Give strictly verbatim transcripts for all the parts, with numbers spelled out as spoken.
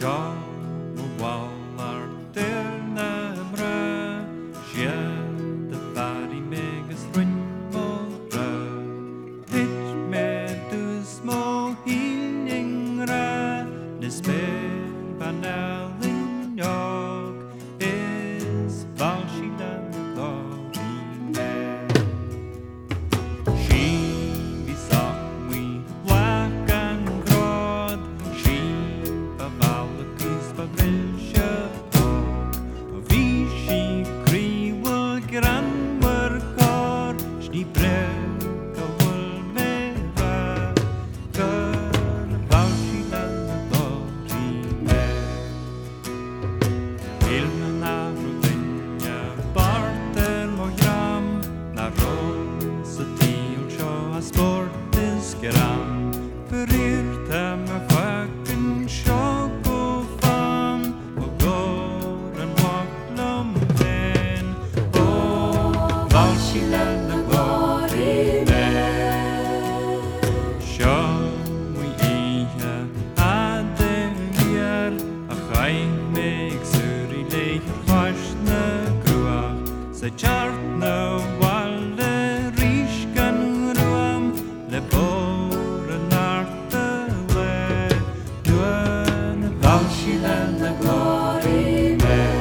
Seo mo bhálar dearna mra, siad a bari megus rhain móra. Hit me dus mo hiling ra, nes bear van elin jog, is val si dan dori me. She besach me black and broad, she bavalakis bavilsha og, og vi she kriwul granwer kor, sni breka wul mera, gur val si dan dori me. Ilna na rudinja barter mo gram, na rosa til sjo a sportis gram, beryrte med fucking sjokk og fan, og går en vaklom den, og valskilene går i med. Sjå vi ihe hadde her, a chai meg sur i leik varsne grua, se tjartne walle rishkan ruam, le boren arte le, duan valskilene går i med.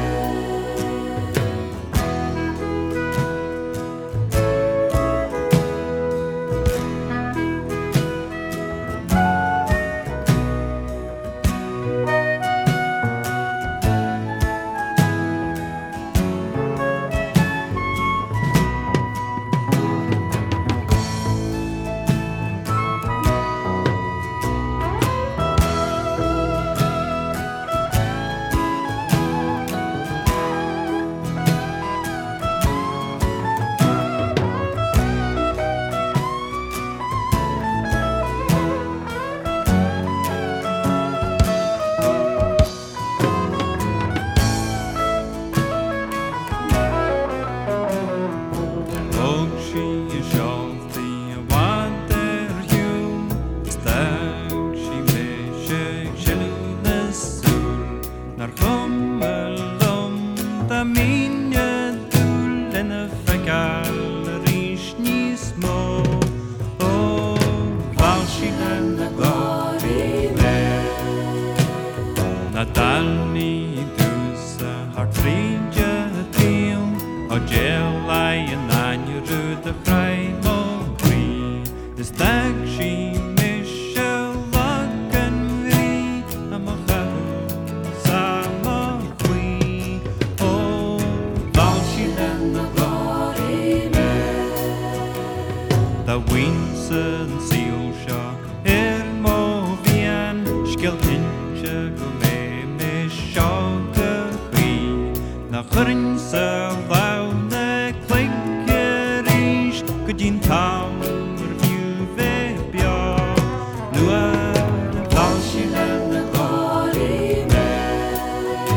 Og she is sjalti a water hjul, stag she mesje kjellnes sul, nar kommel om da minje dullene fekal rishni små, og valskilene går i med. Natalni dusa har trinje til, og gelai en anjurud a freim og gri, this dag she misje lakken vi, am a chau sama gwi, og valskilene går i med. Da winsen silsja er må vien, skeltinje go med med sjaga gwi, na chrinse laune klikker ish, gudin taur vju ve bja, nu er valskilene går i med.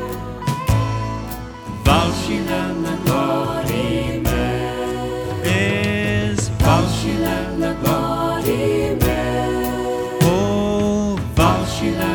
Valskilene går i med, is valskilene går i med, og valskilene